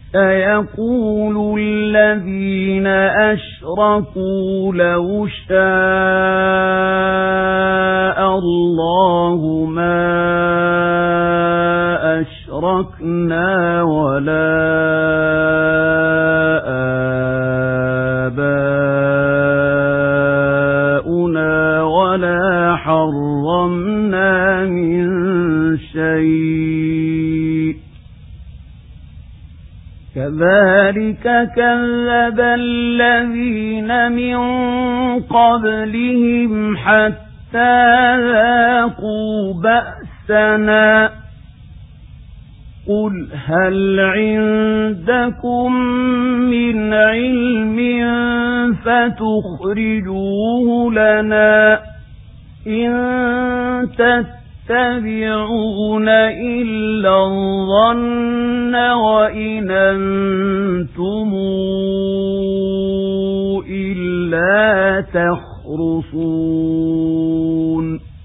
سيقول الذين أشركوا لو شاء الله ما أشركنا ولا آباؤنا ولا حرمنا من شيء كذلك كذب الذين من قبلهم حتى ذاقوا بأسنا قل هل عندكم من علم فتخرجوه لنا إن تتبعون إلا الظن وإن أنتم إلا تخرصون